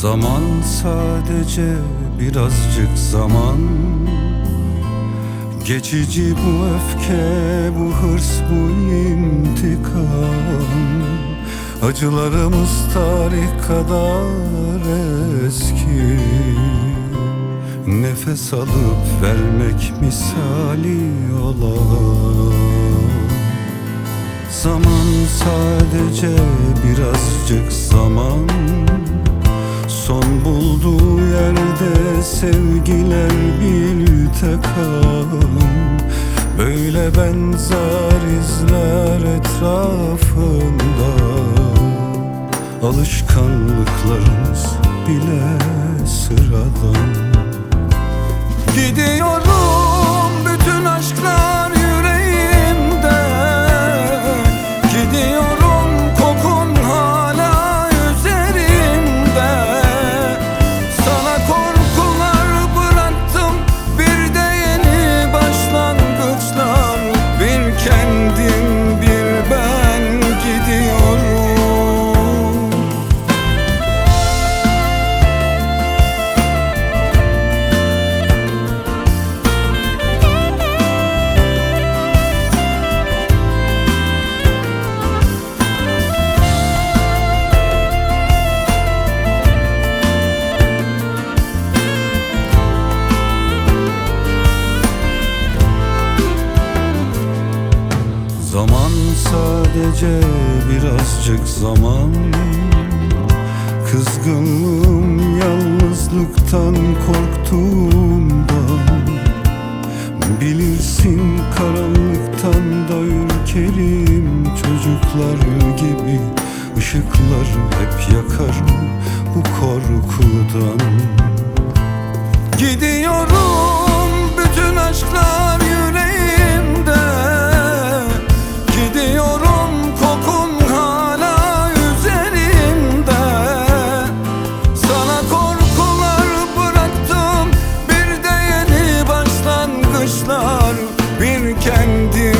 Zaman sadece birazcık zaman. Geçici bu öfke, bu hırs, bu intikam. Acılarımız tarih kadar eski. Nefes alıp vermek misali olan. Zaman sadece birazcık zaman. Son bulduğu yerde sevgiler biltekam. Böyle benzer izler etrafında. Alışkanlıklarımız bile sıradan. Gidiyorum, bütün aşklar yüreğimde. Gidiyorum, kokun hala üzerimde. Sana korkular bıraktım, bir de yeni başlangıçlar. Bir kendim, bir ben gidiyorum. Zaman sadece birazcık zaman. Kızgınlığım yalnızlıktan korktuğumdan. Bilirsin karanlıktan da ürkerim. Çocuklar gibi ışıkları hep yakarım bu korkudan. Gidiyorum, bütün aşklar yüreğimde. Gidiyorum, kokun hala üzerimde. Sana korkular bıraktım, bir de yeni başlangıçlar. Bir kendim,